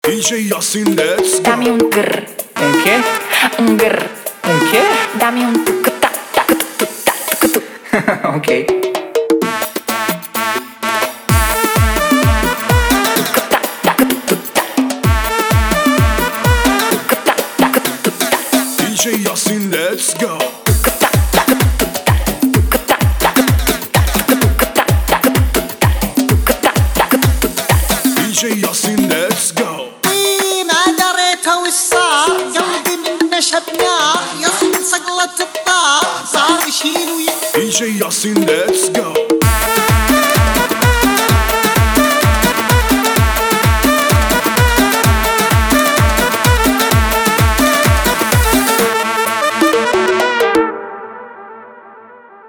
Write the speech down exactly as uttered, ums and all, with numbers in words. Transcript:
D J Yasin, let's go. Dame un grr, ¿Un qué? un grr. ¿Un qué? Dame un tucuta, tacutu, tacutu. Ok. Tucuta, tacutu, ta. Tucuta, tacutu, ta. D J Yasin, let's go. Tucuta, tacutu, ta. Tucuta, tacutu, ta. Tucuta, tacutu, ta. Tucuta, tacutu, ta. D J Yasin, let's go. ما دريته والصار قلبي من نشب نار يصل صقلة الطار صار يشيل ويا D J Yasin, let's go.